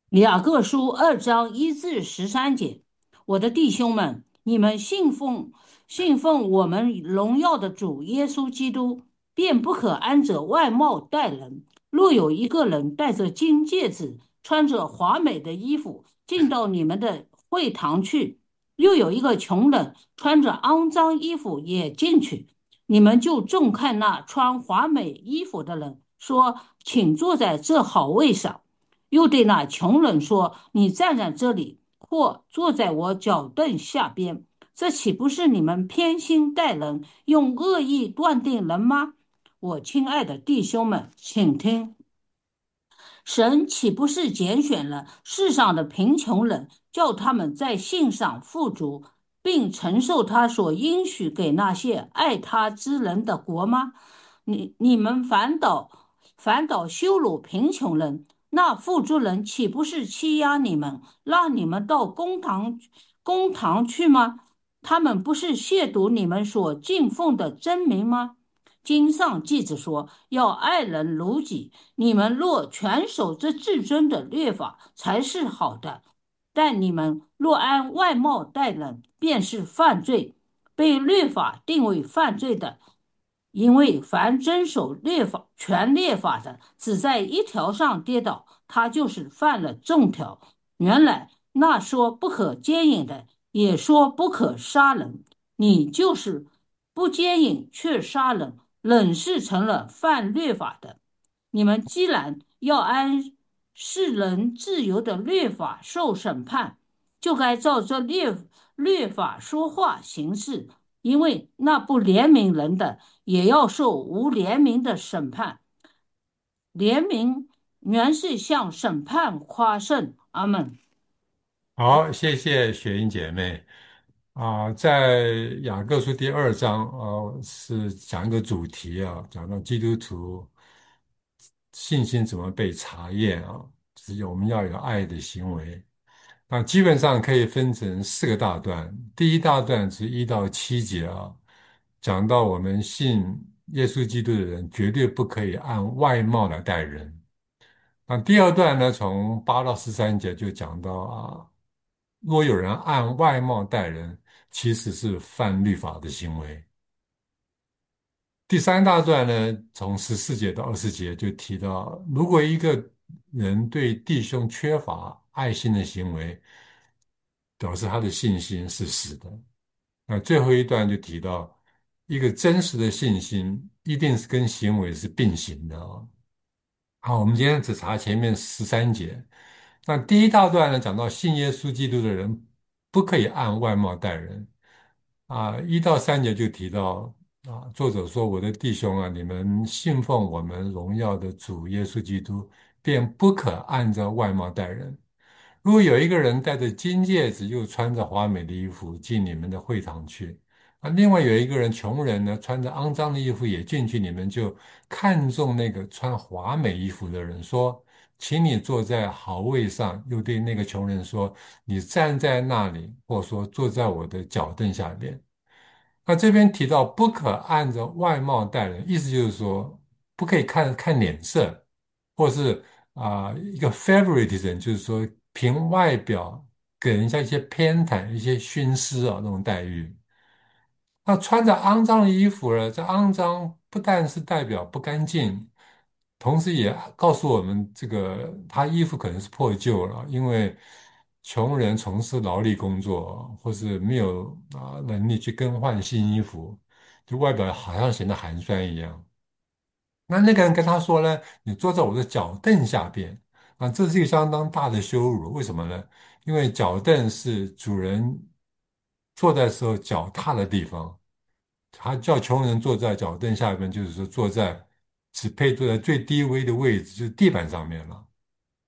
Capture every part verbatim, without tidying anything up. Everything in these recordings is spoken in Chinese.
雅各书二章一至十三节，我的弟兄们，你们信奉信奉我们荣耀的主耶稣基督，便不可按着外貌待人。若有一个人戴着金戒指，穿着华美的衣服，进到你们的会堂去，又有一个穷人穿着肮脏衣服也进去，你们就重看那穿华美衣服的人，说：请坐在这好位上。又对那穷人说：“你站在这里，或坐在我脚凳下边，这岂不是你们偏心待人，用恶意断定人吗？”我亲爱的弟兄们，请听。神岂不是拣选了世上的贫穷人，叫他们在信上富足，并承受他所应许给那些爱他之人的国吗？你你们反倒反倒羞辱贫穷人，那富足人岂不是欺压你们，让你们到公堂公堂去吗？他们不是亵渎你们所敬奉的真名吗？经上记着说，要爱人如己。你们若全守这至尊的律法，才是好的。但你们若按外貌待人，便是犯罪，被律法定为犯罪的。因为凡遵守律法、全律法的，只在一条上跌倒，他就是犯了众条。原来那说不可奸淫的，也说不可杀人，你就是不奸淫却杀人，仍是成了犯律法的。你们既然要按世人自由的律法受审判，就该照这律律法说话行事，因为那不怜悯人的，也要受无怜悯的审判。怜悯原是向审判夸胜。阿门。 好，谢谢雪英姐妹啊，在雅各书第二章啊，是讲一个主题啊，讲到基督徒信心怎么被查验啊，就是我们要有爱的行为。那基本上可以分成四个大段，第一大段是一到七节啊，讲到我们信耶稣基督的人绝对不可以按外貌来待人。那第二段呢，从八到十三节就讲到啊，若有人按外貌待人，其实是犯律法的行为。第三大段呢，从十四节到二十节就提到，如果一个人对弟兄缺乏爱心的行为，表示他的信心是死的。那最后一段就提到，一个真实的信心一定是跟行为是并行的啊。好，我们今天只查前面十三节。那第一大段呢，讲到信耶稣基督的人不可以按外貌待人啊。一到三节就提到啊，作者说：“我的弟兄啊，你们信奉我们荣耀的主耶稣基督，便不可按照外貌待人。如果有一个人戴着金戒指，又穿着华美的衣服进你们的会堂去，啊，另外有一个人穷人呢，穿着肮脏的衣服也进去，你们就看中那个穿华美衣服的人，说，请你坐在好位上，又对那个穷人说，你站在那里，或说坐在我的脚凳下边。那这边提到不可按照外貌待人，意思就是说不可以看看脸色，或是啊、一个 favoritism，就是说凭外表给人家一些偏袒、一些熏施啊那种待遇。那穿着肮脏的衣服了，这肮脏不但是代表不干净，同时也告诉我们，这个他衣服可能是破旧了，因为穷人从事劳力工作，或是没有啊能力去更换新衣服，就外表好像显得寒酸一样。那那个人跟他说呢：“你坐在我的脚凳下边。”啊，这是一个相当大的羞辱。为什么呢？因为脚凳是主人坐在时候脚踏的地方。他叫穷人坐在脚凳下边，就是说坐在只配坐在最低微的位置，就是地板上面了。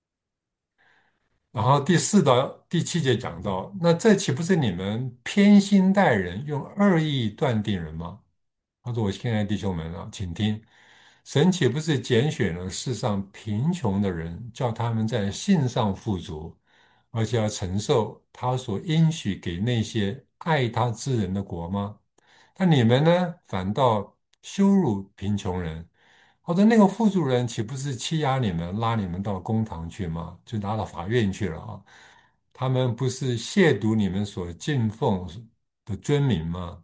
然后第四到第七节讲到，那这岂不是你们偏心待人，用恶意断定人吗？他说：“我亲爱的弟兄们啊，请听，神岂不是拣选了世上贫穷的人，叫他们在信上富足，而且要承受他所应许给那些爱他之人的国吗？那你们呢，反倒羞辱贫穷人。” 好的，那个副主人岂不是欺压你们，拉你们到公堂去吗？就拉到法院去了啊？他们不是亵渎你们所敬奉的尊名吗？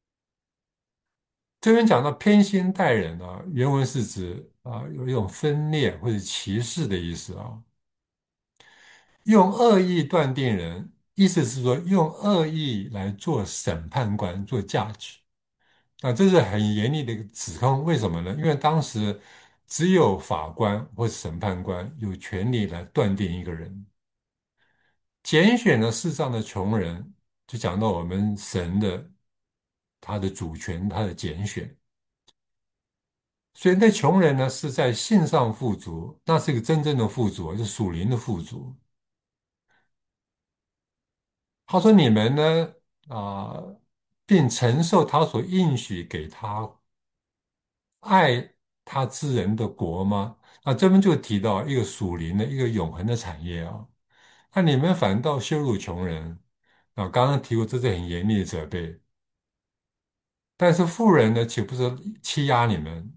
这边讲到偏心待人啊，原文是指啊有一种分裂或者歧视的意思啊。用恶意断定人，意思是说用恶意来做审判官、做价值。那这是很严厉的一个指控，为什么呢？因为当时只有法官或审判官有权利来断定一个人。拣选了世上的穷人，就讲到我们神的他的主权，他的拣选。所以那穷人呢，是在信上富足，那是一个真正的富足，是属灵的富足。他说：“你们呢，啊、并承受他所应许给他爱他之人的国吗？”那这边就提到一个属灵的、一个永恒的产业啊。那你们反倒羞辱穷人啊！刚刚提过，这是很严厉的责备。但是富人呢，岂不是欺压你们，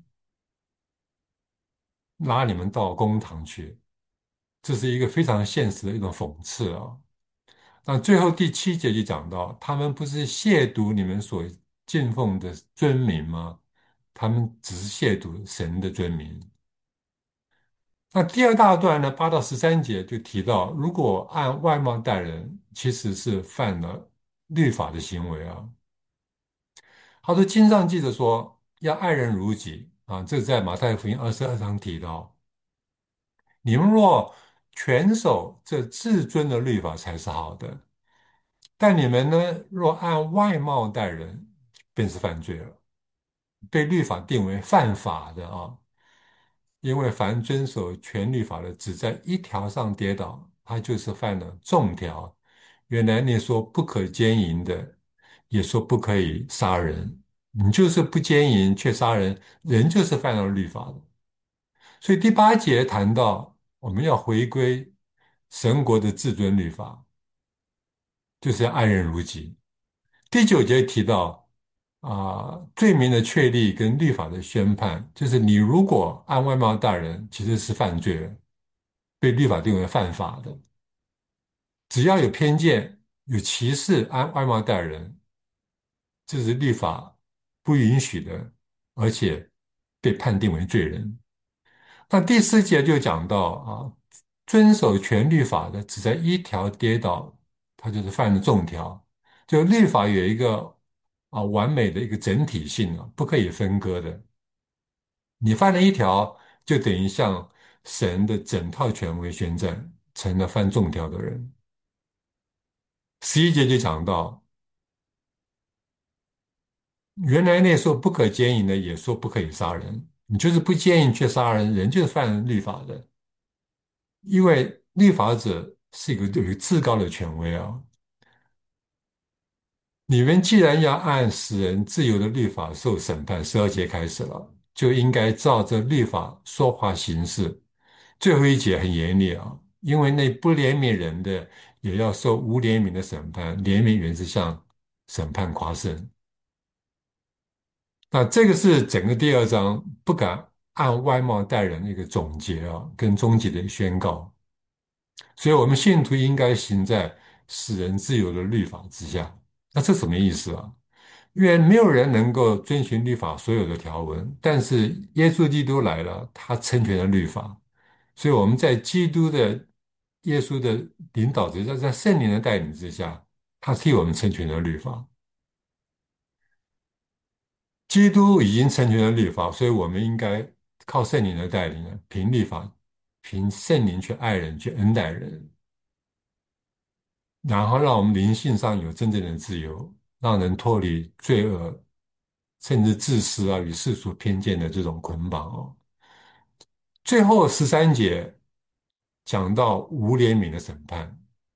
拉你们到公堂去？这是一个非常现实的一种讽刺啊。那最后第七节就讲到，他们不是亵渎你们所敬奉的尊名吗？他们只是亵渎神的尊名。那第二大段呢，八到十三节就提到，如果按外貌待人，其实是犯了律法的行为啊。他说经上记着说，要爱人如己啊，这在马太福音二十二章提到。你们若全守这至尊的律法，才是好的。但你们呢，若按外貌待人，便是犯罪了，被律法定为犯法的啊。因为凡遵守全律法的，只在一条上跌倒，他就是犯了众条。原来你说不可奸淫的，也说不可以杀人，你就是不奸淫却杀人，人就是犯了律法的。所以第八节谈到我们要回归神国的至尊律法，就是要爱人如己。第九节提到啊、罪名的确立跟律法的宣判，就是你如果按外貌待人，其实是犯罪了，被律法定为犯法的。只要有偏见、有歧视，按外貌待人，这是律法不允许的，而且被判定为罪人。那第四节就讲到啊，遵守全律法的，只在一条跌倒，他就是犯了众条。就律法有一个啊完美的一个整体性啊，不可以分割的。你犯了一条，就等于向神的整套权威宣战，成了犯众条的人。十一节就讲到，原来那说不可奸淫的，也说不可以杀人，你就是不奸淫却杀人，人就是犯律法的。因为律法者是一个有一个至高的权威啊。你们既然要按使人自由的律法受审判，十二节开始了，就应该照着律法说话行事。最后一节很严厉啊，因为那不怜悯人的，也要受无怜悯的审判。怜悯原是向审判夸胜。那这个是整个第二章不敢按外貌待人的一个总结啊，跟终极的宣告。所以，我们信徒应该行在使人自由的律法之下。那这什么意思啊？因为没有人能够遵循律法所有的条文，但是耶稣基督来了，他成全了律法。所以我们在基督的耶稣的领导之下，在圣灵的带领之下，他替我们成全了律法。基督已经成全了律法，所以我们应该靠圣灵的带领呢，凭律法，凭圣灵去爱人，去恩待人。然后让我们灵性上有真正的自由，让人脱离罪恶，甚至自私啊与世俗偏见的这种捆绑哦。最后十三节讲到无怜悯的审判，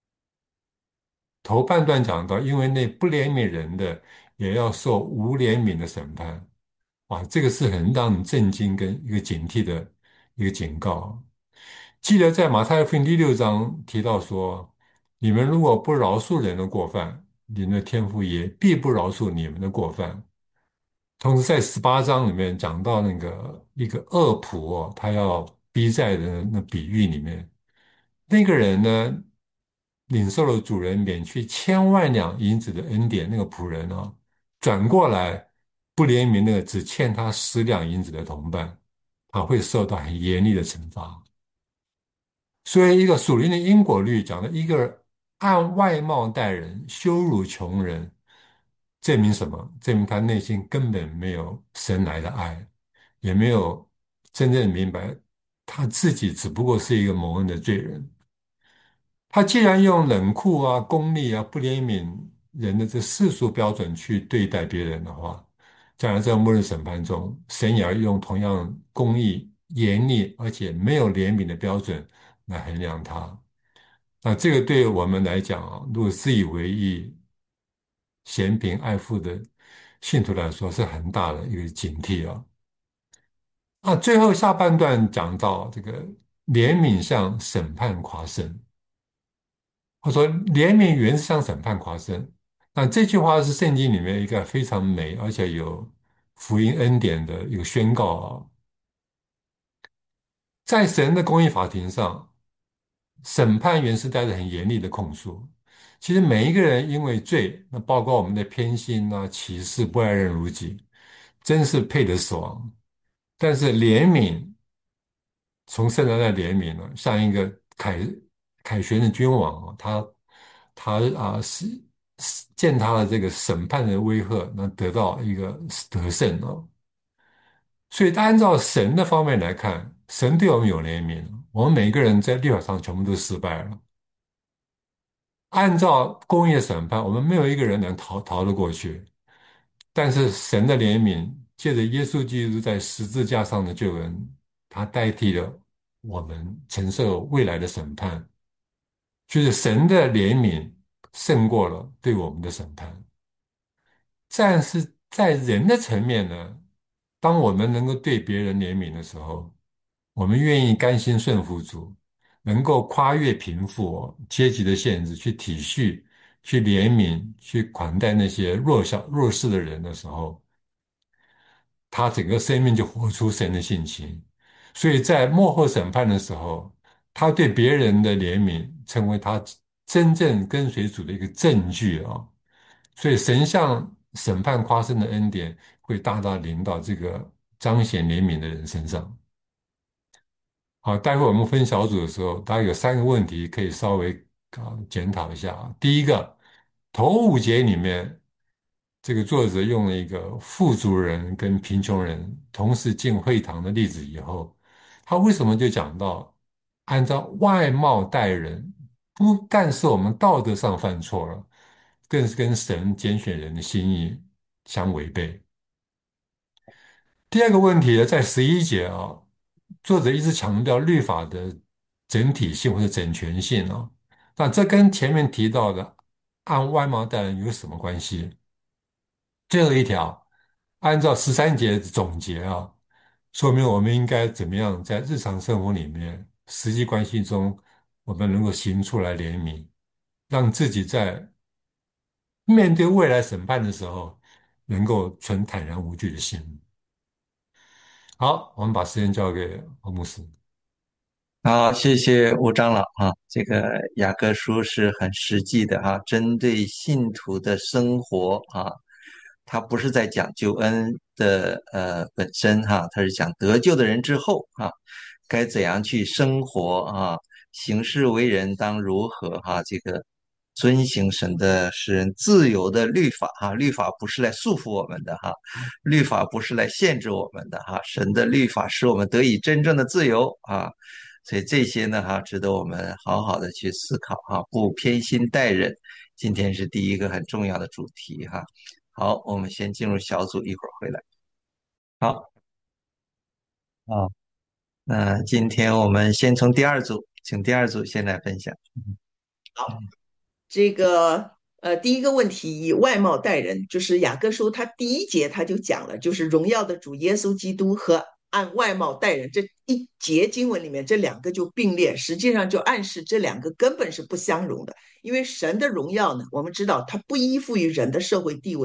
头半段讲到，因为那不怜悯人的，也要受无怜悯的审判。哇，这个是很让人震惊跟一个警惕的一个警告。记得在马太福音第六章提到说，你们如果不饶恕人的过犯，你们的天父也必不饶恕你们的过犯。 同时在十八章里面讲到那个一个恶仆哦，他要逼债的那比喻里面，那个人呢领受了主人免去千万两银子的恩典，那个仆人啊，转过来不怜悯那个只欠他十两银子的同伴，他会受到很严厉的惩罚。所以，一个属灵的因果律讲的一个按外貌待人，羞辱穷人，证明什么？证明他内心根本没有神来的爱，也没有真正明白他自己只不过是一个蒙恩的罪人。他既然用冷酷啊、功利啊、不怜悯人的这世俗标准去对待别人的话，将来在末日审判中，神也要用同样公义、严厉而且没有怜悯的标准来衡量他。那这个对我们来讲啊，如果自以为意、嫌贫爱富的信徒来说，是很大的一个警惕啊。那最后下半段讲到这个怜悯向审判夸胜。他说：“怜悯原是向审判夸胜。”那这句话是圣经里面一个非常美而且有福音恩典的一个宣告啊。在神的公义法庭上，审判原是带着很严厉的控诉。其实每一个人因为罪，那包括我们的偏心啊、歧视、不爱人如己，真是配得死亡。但是怜悯从圣人的怜悯呢，像一个凯凯旋的君王啊，他他啊是是见他的这个审判的威吓，那得到一个得胜啊。所以按照神的方面来看，神对我们有怜悯，我们每一个人在律法上全部都失败了。按照公义的审判，我们没有一个人能逃逃得过去。但是神的怜悯，借着耶稣基督在十字架上的救恩，他代替了我们承受未来的审判，就是神的怜悯胜过了对我们的审判。但是在人的层面呢，当我们能够对别人怜悯的时候，我们愿意甘心顺服主，能够跨越贫富哦阶级的限制，去体恤、去怜悯、去款待那些弱小、弱势的人的时候，他整个生命就活出神的性情。所以在幕后审判的时候，他对别人的怜悯成为他真正跟随主的一个证据啊。所以神向审判夸胜的恩典会大大临到这个彰显怜悯的人身上。好，待会我们分小组的时候，大概有三个问题可以稍微啊检讨一下啊。第一个，头五节里面，这个作者用了一个富足人跟贫穷人同时进会堂的例子以后，他为什么就讲到按照外貌待人，不但是我们道德上犯错了，更是跟神拣选人的心意相违背。第二个问题呢，在十一节啊，作者一直强调律法的整体性或者整全性啊，那这跟前面提到的按外貌待人有什么关系？最后一条，按照十三节的总结啊，说明我们应该怎么样在日常生活里面、实际关系中，我们能够行出来怜悯，让自己在面对未来审判的时候，能够存坦然无惧的心。好，我们把时间交给欧牧师。 好，谢谢吴长老啊。这个雅各书是很实际的哈，针对信徒的生活啊，他不是在讲救恩的呃本身哈，他是讲得救的人之后啊，该怎样去生活啊，行事为人当如何哈，这个遵行神的使人自由的律法哈，律法不是来束缚我们的哈，律法不是来限制我们的哈，神的律法使我们得以真正的自由啊。所以这些呢，哈，值得我们好好的去思考哈，不偏心待人。今天是第一个很重要的主题哈。好，我们先进入小组，一会儿回来。好，啊，那今天我们先从第二组，请第二组先来分享。 这个呃，第一个问题以外貌待人，就是雅各书他第一节他就讲了，就是荣耀的主耶稣基督和按外貌待人这一节经文里面，这两个就并列，实际上就暗示这两个根本是不相容的。因为神的荣耀呢，我们知道它不依附于人的社会地位，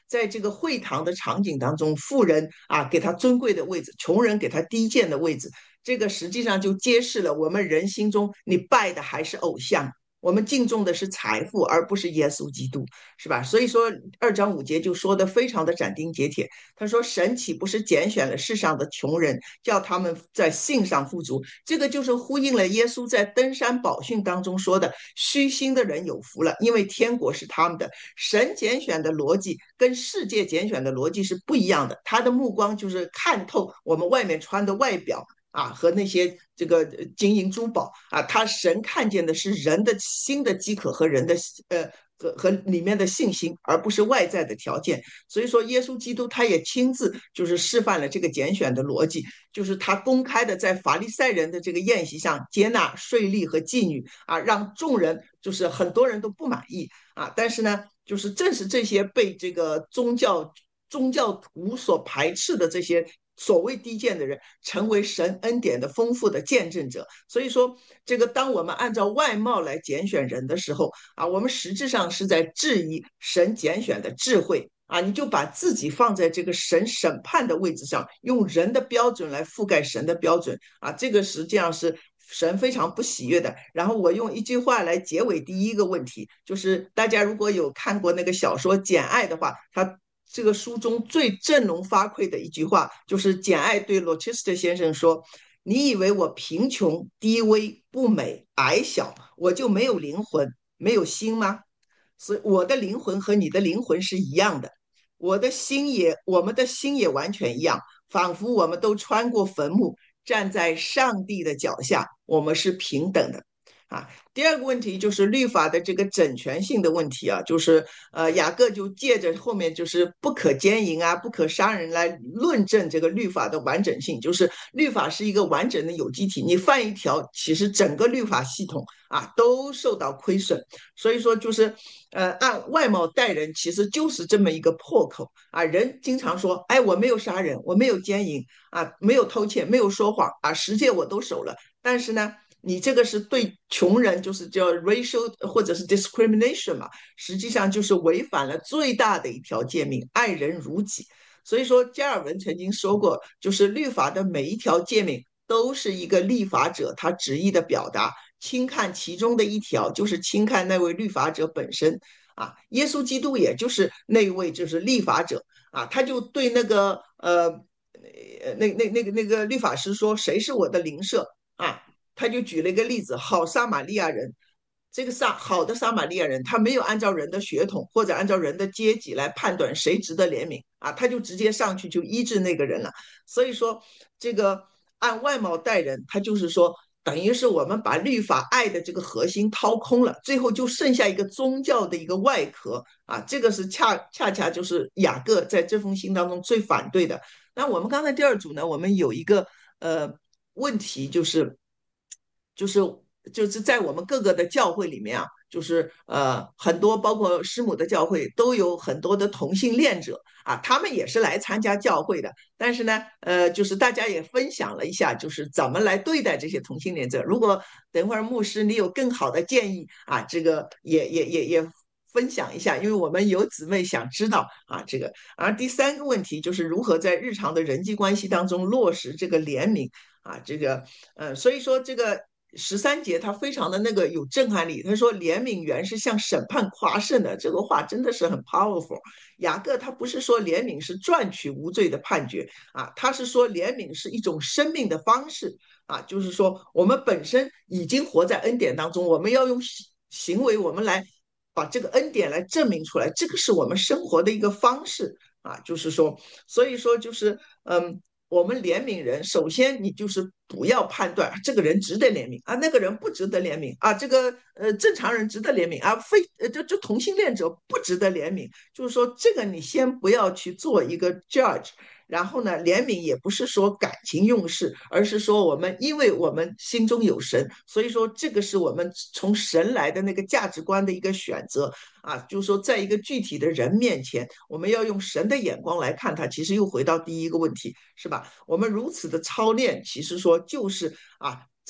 在这个会堂的场景当中，富人啊给他尊贵的位置，穷人给他低贱的位置，这个实际上就揭示了我们人心中你拜的还是偶像。我们敬重的是财富，而不是耶稣基督，是吧？所以说二章五节就说的非常的斩钉截铁。他说：“神岂不是拣选了世上的穷人，叫他们在信上富足？”这个就是呼应了耶稣在登山宝训当中说的：“虚心的人有福了，因为天国是他们的。”神拣选的逻辑跟世界拣选的逻辑是不一样的，他的目光就是看透我们外面穿的外表。啊，和那些这个金银珠宝啊，他神看见的是人的心的饥渴和人的呃和和里面的信心，而不是外在的条件。所以说，耶稣基督他也亲自就是示范了这个拣选的逻辑，就是他公开的在法利赛人的这个宴席上接纳税吏和妓女啊，让众人就是很多人都不满意啊。但是呢，就是正是这些被这个宗教宗教徒所排斥的这些所谓低贱的人，成为神恩典的丰富的见证者。所以说，这个当我们按照外貌来拣选人的时候啊，我们实质上是在质疑神拣选的智慧啊，你就把自己放在这个神审判的位置上，用人的标准来覆盖神的标准啊，这个实际上是神非常不喜悦的。然后我用一句话来结尾第一个问题，就是大家如果有看过那个小说《简爱》的话，他这个书中最振聋发聩的一句话，就是简爱对罗切斯特先生说：“你以为我贫穷、低微、不美、矮小，我就没有灵魂、没有心吗？所以我的灵魂和你的灵魂是一样的，我的心也，我们的心也完全一样，仿佛我们都穿过坟墓，站在上帝的脚下，我们是平等的。”啊，第二个问题就是律法的这个整全性的问题啊，就是呃，雅各就借着后面就是不可奸淫啊、不可杀人来论证这个律法的完整性，就是律法是一个完整的有机体，你犯一条，其实整个律法系统啊都受到亏损。所以说就是呃，按外貌待人，其实就是这么一个破口啊。人经常说，哎，我没有杀人，我没有奸淫啊，没有偷窃，没有说谎啊，十诫我都守了，但是呢，你这个是对穷人，就是叫 racial 或者是 discrimination 嘛，实际上就是违反了最大的一条诫命，爱人如己。所以说，加尔文曾经说过，就是律法的每一条诫命都是一个立法者他旨意的表达，轻看其中的一条，就是轻看那位律法者本身啊。耶稣基督也就是那位就是立法者啊，他就对那个呃那那那个那个律法师说，谁是我的邻舍啊？他就举了一个例子，好撒玛利亚人，这个撒好的撒玛利亚人，他没有按照人的血统或者按照人的阶级来判断谁值得怜悯啊，他就直接上去就医治那个人了。所以说，这个按外貌待人，他就是说，等于是我们把律法爱的这个核心掏空了，最后就剩下一个宗教的一个外壳啊，这个是恰恰恰就是雅各在这封信当中最反对的。那我们刚才第二组呢，我们有一个呃问题就是。就是就是在我们各个的教会里面啊，就是呃很多包括师母的教会都有很多的同性恋者啊，他们也是来参加教会的。但是呢，呃，就是大家也分享了一下，就是怎么来对待这些同性恋者。如果等会儿牧师你有更好的建议啊，这个也也也也。分享一下，因为我们有姊妹想知道啊，这个。而第三个问题就是如何在日常的人际关系当中落实这个怜悯啊，这个呃，所以说这个十三节他非常的那个有震撼力。他说怜悯原是向审判夸胜的，这个话真的是很 powerful。雅各他不是说怜悯是赚取无罪的判决啊，他是说怜悯是一种生命的方式啊，就是说我们本身已经活在恩典当中，我们要用行为我们来把这个恩典来证明出来，这个是我们生活的一个方式啊，就是说，所以说就是嗯。我们怜悯人，首先你就是不要判断这个人值得怜悯啊，那个人不值得怜悯啊，这个呃正常人值得怜悯啊，非呃就就同性恋者不值得怜悯，就是说这个你先不要去做一个 judge。然后呢，怜悯也不是说感情用事，而是说我们因为我们心中有神，所以说这个是我们从神来的那个价值观的一个选择啊，就是说在一个具体的人面前，我们要用神的眼光来看他。其实又回到第一个问题，是吧？我们如此的操练，其实说就是啊，在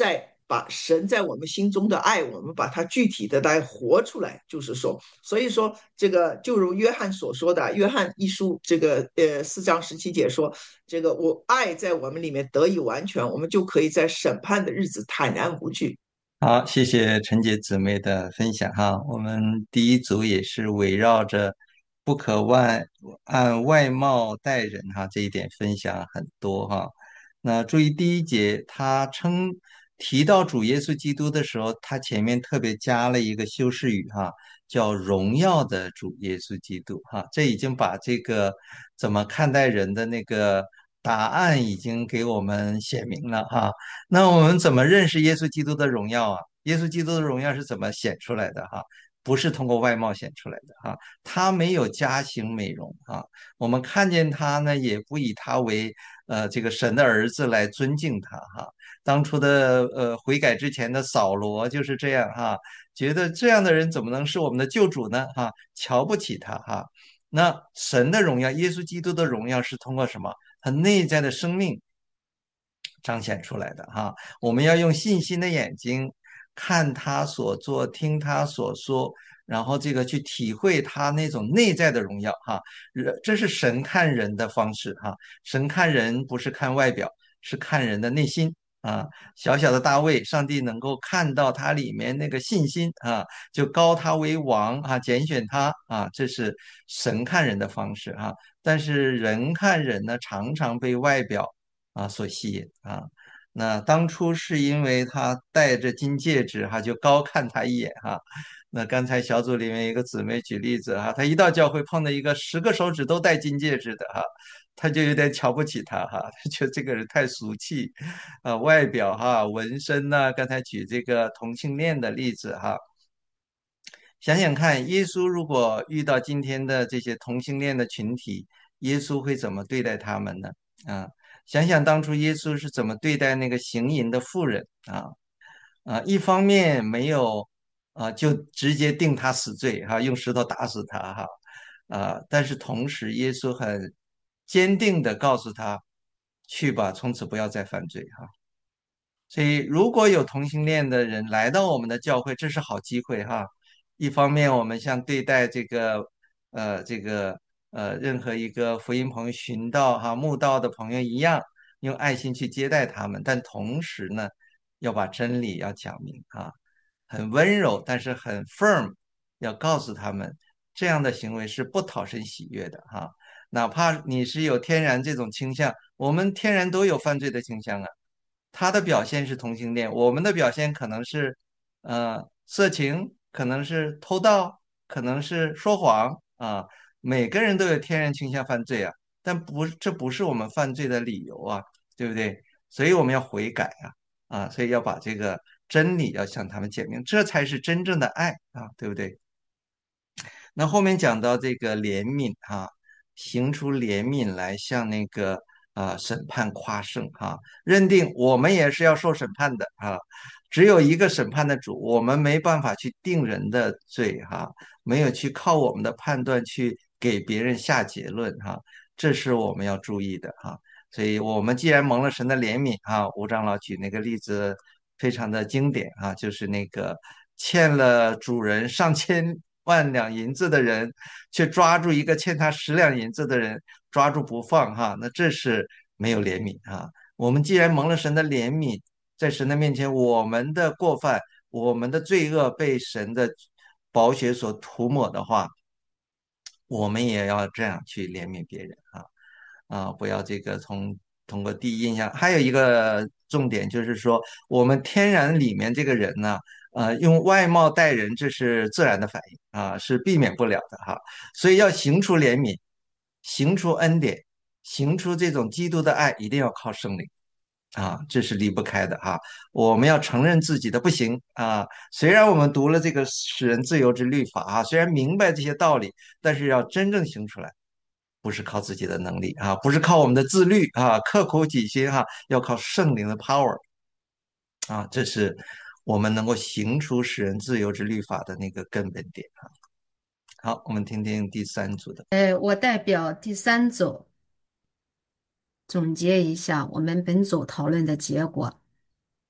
把神在我们心中的爱，我们把它具体的来活出来。就是说，所以说这个就如约翰所说的，约翰一书这个呃四章十七节说，这个我爱在我们里面得以完全，我们就可以在审判的日子坦然无惧。 好，谢谢陈姐姊妹的分享哈。我们第一组也是围绕着不可外按外貌待人哈这一点分享很多哈。那注意第一节，他称提到主耶稣基督的时候，他前面特别加了一个修饰语哈，叫荣耀的主耶稣基督哈。这已经把这个怎么看待人的那个答案已经给我们写明了哈。那我们怎么认识耶稣基督的荣耀啊？耶稣基督的荣耀是怎么显出来的哈？不是通过外貌显出来的哈，他没有加型美容啊。我们看见他呢，也不以他为呃这个神的儿子来尊敬他哈。当初的呃悔改之前的扫罗就是这样哈，觉得这样的人怎么能是我们的救主呢？哈，瞧不起他哈。那神的荣耀，耶稣基督的荣耀是通过什么？他内在的生命彰显出来的哈。我们要用信心的眼睛看他所做，听他所说，然后这个去体会他那种内在的荣耀哈。人这是神看人的方式哈。神看人不是看外表，是看人的内心啊。小小的大卫，上帝能够看到他里面那个信心啊，就高他为王啊，拣选他啊，这是神看人的方式哈。但是人看人呢，常常被外表啊所吸引啊。那当初是因为他戴着金戒指哈，就高看他一眼哈。那刚才小组里面一个姊妹举例子哈，她一到教会碰到一个十个手指都戴金戒指的哈，她就有点瞧不起他哈，她觉得这个人太俗气啊，外表哈纹身呐、刚才举这个同性恋的例子哈，想想看，耶稣如果遇到今天的这些同性恋的群体，耶稣会怎么对待他们呢？啊，想想当初耶稣是怎么对待那个行淫的妇人啊啊，一方面没有啊，就直接定他死罪哈、用石头打死他哈啊，但是同时耶稣很坚定的告诉他，去吧，从此不要再犯罪哈。所以，如果有同性恋的人来到我们的教会，这是好机会哈。一方面，我们像对待这个呃这个呃任何一个福音朋友、寻道哈、慕道的朋友一样，用爱心去接待他们，但同时呢，要把真理要讲明啊，很温柔，但是很 firm，要告诉他们这样的行为是不讨神喜悦的哈。哪怕你是有天然这种倾向，我们天然都有犯罪的倾向啊。他的表现是同性恋，我们的表现可能是呃色情，可能是偷盗，可能是说谎啊。每个人都有天然倾向犯罪啊，但不，这不是我们犯罪的理由啊，对不对？所以我们要悔改啊啊，所以要把这个真理要向他们解明，这才是真正的爱啊，对不对？那后面讲到这个怜悯哈、行出怜悯来向那个啊、审判夸胜哈、认定我们也是要受审判的啊，只有一个审判的主，我们没办法去定人的罪哈、没有去靠我们的判断去给别人下结论哈、这是我们要注意的哈、所以我们既然蒙了神的怜悯啊，吴长老举那个例子非常的经典啊，就是那个欠了主人上千万两银子的人，却抓住一个欠他十两银子的人，抓住不放哈，那这是没有怜悯啊。我们既然蒙了神的怜悯，在神的面前，我们的过犯、我们的罪恶被神的宝血所涂抹的话，我们也要这样去怜悯别人啊。啊，不要这个从通过第一印象。还有一个重点就是说，我们天然里面这个人呢，呃，用外貌待人，这是自然的反应啊，是避免不了的哈。所以要行出怜悯，行出恩典，行出这种基督的爱，一定要靠圣灵。啊，这是离不开的哈。我们要承认自己的不行啊。虽然我们读了这个使人自由之律法啊，虽然明白这些道理，但是要真正行出来，不是靠自己的能力啊，不是靠我们的自律啊，刻苦己心哈、要靠圣灵的 power 啊，这是我们能够行出使人自由之律法的那个根本点啊。好，我们听听第三组的。 呃，我代表第三组总结一下我们本组讨论的结果。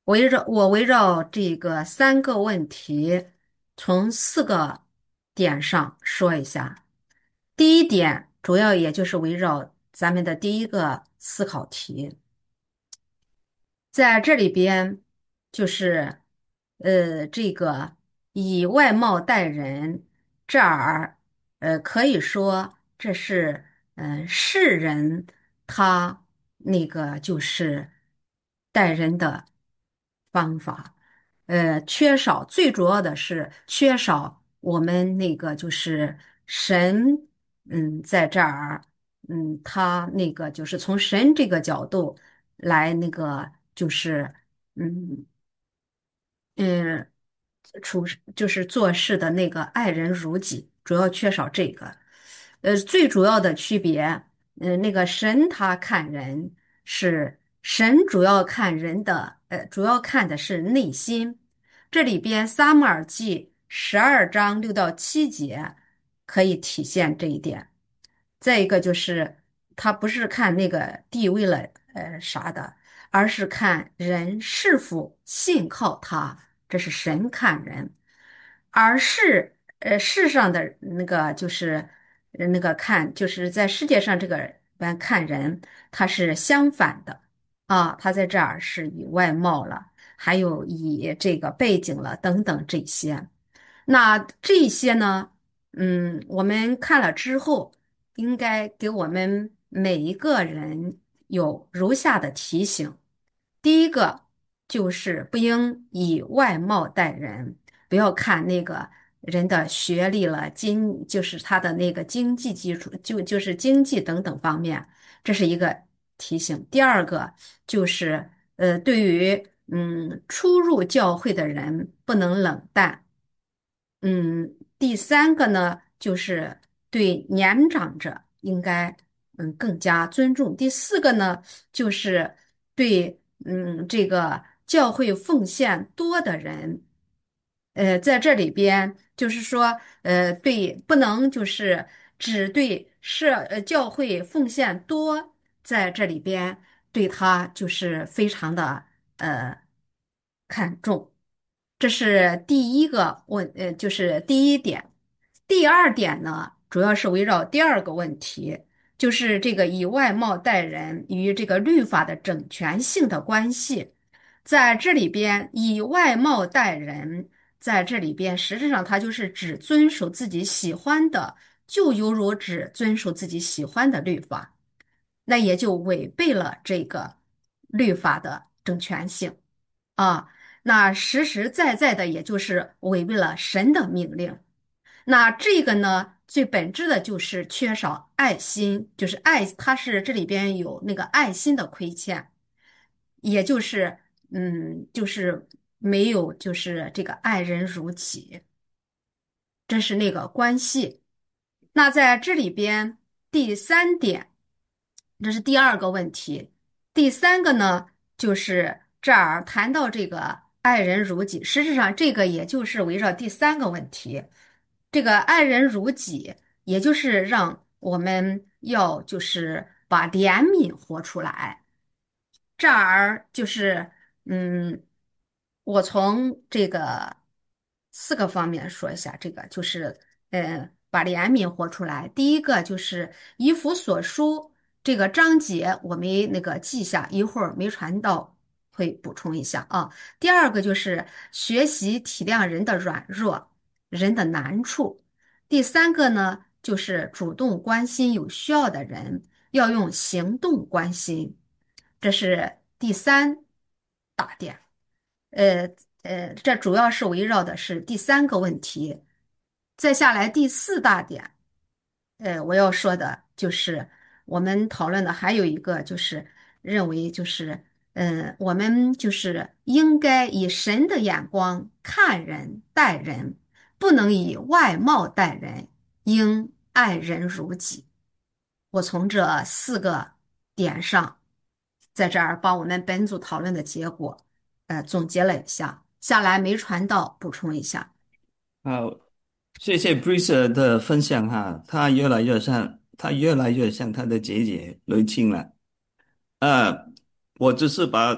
围绕我围绕这个三个问题，从四个点上说一下。第一点主要也就是围绕咱们的第一个思考题。在这里边，就是呃，这个以外貌待人，这儿呃，可以说这是嗯、呃世人他那个就是待人的方法，呃，缺少最主要的是缺少我们那个就是神，嗯，在这儿。嗯，他那个就是从神这个角度来那个就是嗯嗯处事就是做事的那个爱人如己，主要缺少这个。呃，最主要的区别，嗯，那个神他看人是神主要看人的，呃，主要看的是内心。这里边撒母耳记十二章六到七节可以体现这一点。再一个就是他不是看那个地位了，呃啥的，而是看人是否信靠他，这是神看人。而是呃世上的那个就是呃那个看，就是在世界上这个般看人，他是相反的啊，他在这儿是以外貌了，还有以这个背景了等等这些。那这些呢，嗯，我们看了之后，应该给我们每一个人有如下的提醒。第一个就是不应以外貌待人，不要看那个人的学历了，经就是他的那个经济基础，就就是经济等等方面，这是一个提醒。第二个就是呃，对于嗯初入教会的人不能冷淡。嗯，第三个呢，就是对年长者应该嗯更加尊重。第四个呢，就是对嗯这个教会奉献多的人，呃，在这里边就是说，呃，对，不能就是只对社呃教会奉献多，在这里边对他就是非常的呃看重。这是第一个问，呃，就是第一点。第二点呢，主要是围绕第二个问题，就是这个以外貌待人与这个律法的整全性的关系。在这里边，以外貌待人，在这里边实质上它就是只遵守自己喜欢的，就犹如只遵守自己喜欢的律法，那也就违背了这个律法的整全性啊。那实实在在的，也就是违背了神的命令。那这个呢，最本质的就是缺少爱心，就是爱，它是这里边有那个爱心的亏欠，也就是，嗯，就是没有，就是这个爱人如己，这是那个关系。那在这里边，第三点，这是第二个问题。第三个呢，就是这儿谈到这个爱人如己，实质上这个也就是围绕第三个问题，这个爱人如己，也就是让我们要就是把怜悯活出来。这儿就是，嗯，我从这个四个方面说一下，这个就是，呃，把怜悯活出来。第一个就是以弗所书这个章节，我没那个记下，一会儿没传到会补充一下啊。第二个就是学习体谅人的软弱，人的难处。第三个呢，就是主动关心有需要的人，要用行动关心。这是第三大点。呃呃，这主要是围绕的是第三个问题。再下来第四大点，呃，我要说的就是我们讨论的还有一个就是认为就是，嗯、我们就是应该以神的眼光看人待人，不能以外貌待人，应爱人如己。我从这四个点上，在这儿把我们本组讨论的结果，呃，总结了一下，下来没传到，补充一下。 好，谢谢 Bruce 的分享哈，他越来越像，他越来越像他的姐姐雷青了。呃，我只是把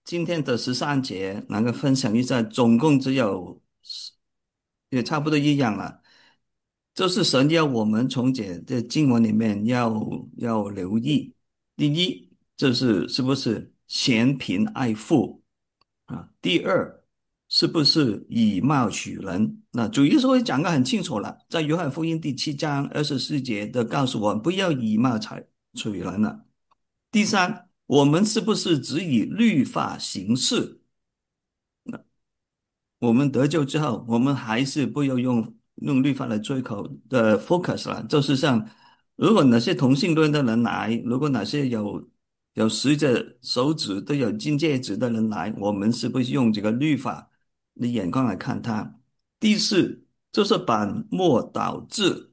今天的十三节能够分享一下，总共只有十也差不多一样了。就是神要我们从这这经文里面要要留意，第一就是是不是嫌贫爱富啊？第二是不是以貌取人？那主耶稣会讲得很清楚了，在约翰福音第七章二十四节的告诉我们，不要以貌取取人了。第三，我们是不是只以律法行事？我们得救之后，我们还是不要用用律法来追求的 focus 了。就是像，如果哪些同性恋的人来，如果哪些有有十只手指都有金戒指的人来，我们是不是用这个律法的眼光来看他？第四，就是本末倒置。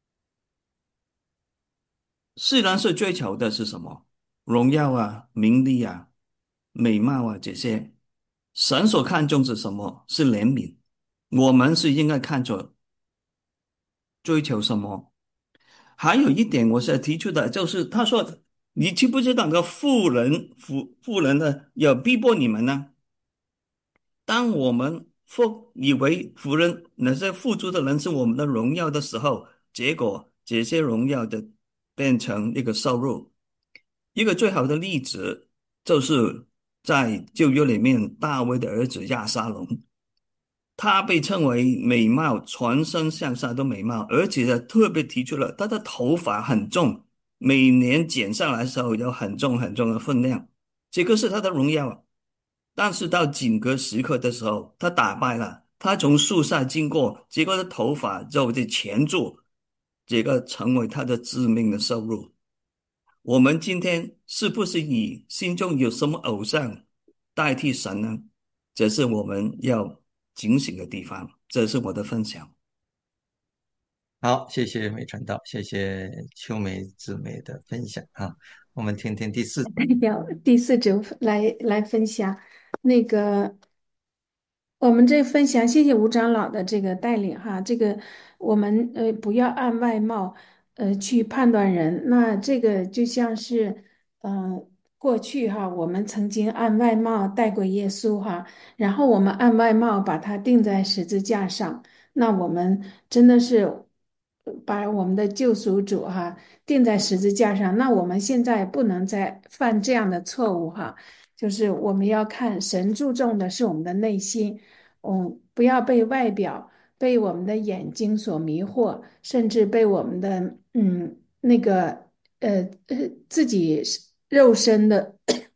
世人是追求的是什么？荣耀啊、名利啊、美貌啊这些。神所看重是什么？是怜悯。我们是应该看着追求什么？还有一点，我是要提出的，就是他说，你知不知道那个富人、富富人呢，要逼迫你们呢？当我们富以为富人那些富足的人是我们的荣耀的时候，结果这些荣耀的变成一个收入。一个最好的例子就是在旧约里面，大卫的儿子亚沙龙。他被称为美貌，全身上下都美貌，而且呢，特别提出了他的头发很重，每年剪下来的时候有很重很重的分量，这个是他的荣耀啊。但是到紧急时刻的时候，他打败了，他从树下经过，结果他头发就被钳住，这个成为他的致命的收入。我们今天是不是以心中有什么偶像代替神呢？这是我们要警醒的地方。这是我的分享。 好，谢谢美传道，谢谢秋梅姊妹的分享啊。我们听听第四代表第四组来来分享那个我们这分享，谢谢吴长老的这个带领哈。这个我们呃不要按外貌呃去判断人，那这个就像是嗯、呃过去哈，我们曾经按外貌待过耶稣哈，然后我们按外貌把他钉在十字架上，那我们真的是把我们的救赎主哈钉在十字架上，那我们现在不能再犯这样的错误哈。就是我们要看神注重的是我们的内心，嗯，不要被外表、被我们的眼睛所迷惑，甚至被我们的嗯那个呃呃自己肉身的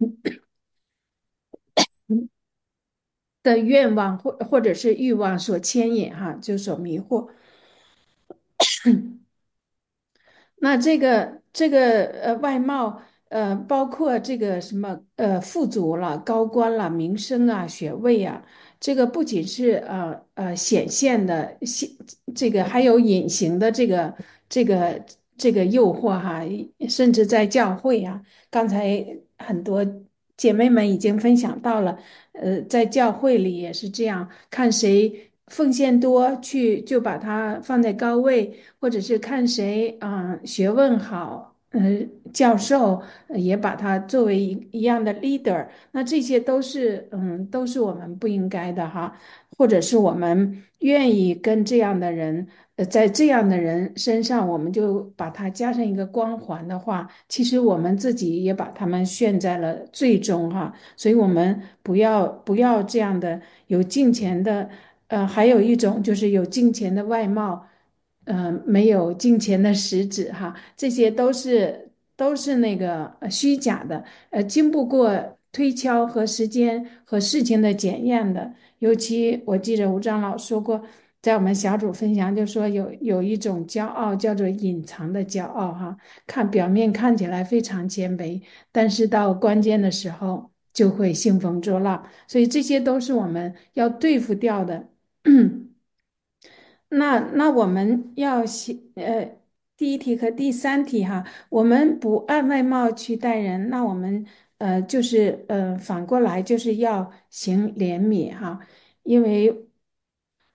的愿望或或者是欲望所牵引哈，就所迷惑。那这个这个呃外貌呃包括这个什么呃富足了、高官了、名声啊、学位啊，这个不仅是呃呃显现的显这个，还有隐形的这个这个这个诱惑哈，甚至在教会啊，刚才很多姐妹们已经分享到了，呃，在教会里也是这样，看谁奉献多，去就把他放在高位。或者是看谁啊、呃学问好，呃，教授呃也把他作为一一样的 leader，那这些都是嗯，都是我们不应该的哈，或者是我们愿意跟这样的人，呃，在这样的人身上，我们就把他加上一个光环的话，其实我们自己也把他们陷在了最终哈，所以我们不要不要这样的有金钱的，呃，还有一种就是有金钱的外貌。呃，没有金钱的实质哈，这些都是都是那个呃虚假的，呃，经不过推敲和时间和事情的检验的。尤其我记得吴长老说过，在我们小组分享就说有有一种骄傲叫做隐藏的骄傲哈，看表面看起来非常谦卑，但是到关键的时候就会兴风作浪，所以这些都是我们要对付掉的。那那我们要写呃第一题和第三题哈，我们不按外貌去待人，那我们呃就是呃反过来就是要行怜悯哈，因为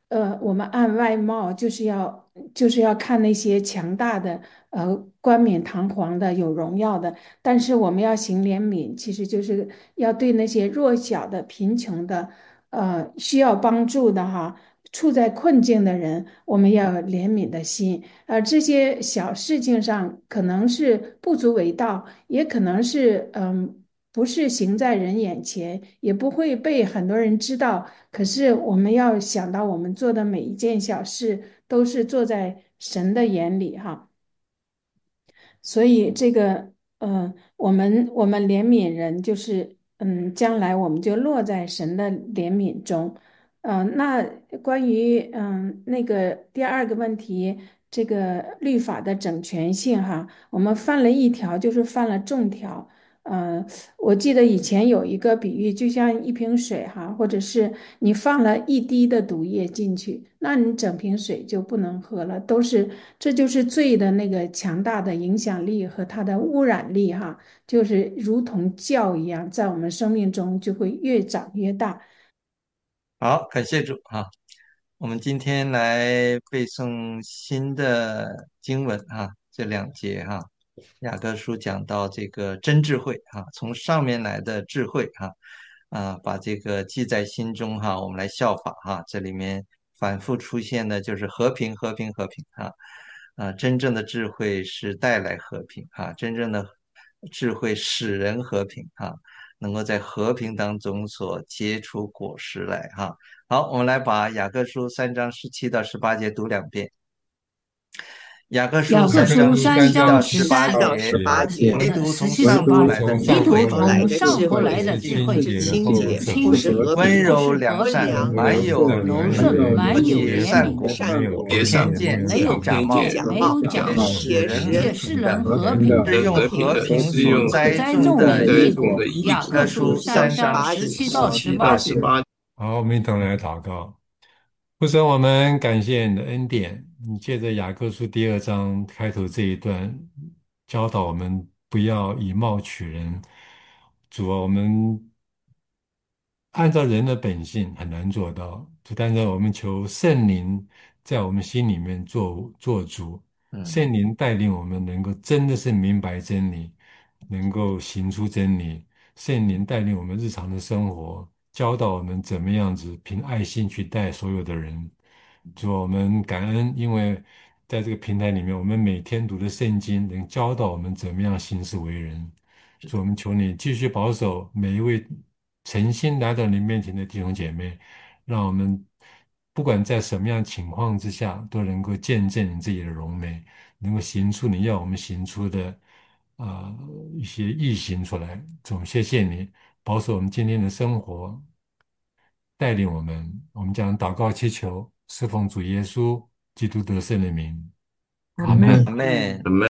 呃，我们按外貌就是要就是要看那些强大的、呃冠冕堂皇的、有荣耀的，但是我们要行怜悯，其实就是要对那些弱小的、贫穷的、呃需要帮助的哈。处在困境的人，我们要有怜悯的心。呃，这些小事情上可能是不足为道，也可能是嗯。不是行在人眼前，也不会被很多人知道。可是我们要想到，我们做的每一件小事都是做在神的眼里哈。所以这个，嗯，我们我们怜悯人，就是嗯，将来我们就落在神的怜悯中。嗯，那关于嗯那个第二个问题，这个律法的整全性哈，我们犯了一条就是犯了众条。嗯，我记得以前有一个比喻，就像一瓶水哈，或者是你放了一滴的毒液进去，那你整瓶水就不能喝了，都是，这就是罪的那个强大的影响力和它的污染力哈，就是如同酵一样，在我们生命中就会越长越大。 好，感谢主啊。我们今天来背诵新的经文啊，这两节哈、雅各书讲到这个真智慧哈、从上面来的智慧哈、啊，把这个记在心中哈、我们来效法哈、这里面反复出现的就是和平，和平，和平哈、啊，真正的智慧是带来和平哈、真正的智慧使人和平哈、能够在和平当中所结出果实来哈、好，我们来把雅各书三章十七到十八节读两遍。雅各书雅各三章书三十七到章十十八三到节， 十八节， 唯独从十七十八， 上头来的从智唯独上头慧从来的智上头来慧的智慧是是清洁清洁， 后不是清洁， 和平， 温柔不是和良善， 平， 满有柔怜顺， 悯，不满有结怜悯， 善果， 善果， 不偏见， 没有不假冒， 偏见，没有假且冒， 使人和且使平的， 人和平的， 是用和平所栽栽种的种的异果。 异果。雅雅各书各书三章三章十七到十七到十八节。 十八节。 好，我们一同来祷告。父神，我们感谢你的恩典。你借着雅各书第二章开头这一段，教导我们不要以貌取人。主啊，我们按照人的本性很难做到，就但是我们求圣灵在我们心里面做做主， 嗯， 圣灵带领我们能够真的是明白真理，能够行出真理。圣灵带领我们日常的生活，教导我们怎么样子凭爱心去待所有的人。主啊，我们感恩，因为在这个平台里面，我们每天读的圣经能教导我们怎么样行事为人。主，我们求你继续保守每一位诚心来到你面前的弟兄姐妹，让我们不管在什么样情况之下，都能够见证你自己的荣美，能够行出你要我们行出的啊、一些义行出来。总谢谢你保守我们今天的生活，带领我们。我们将祷告祈求，侍奉主耶稣基督得胜的名。阿门。 阿门。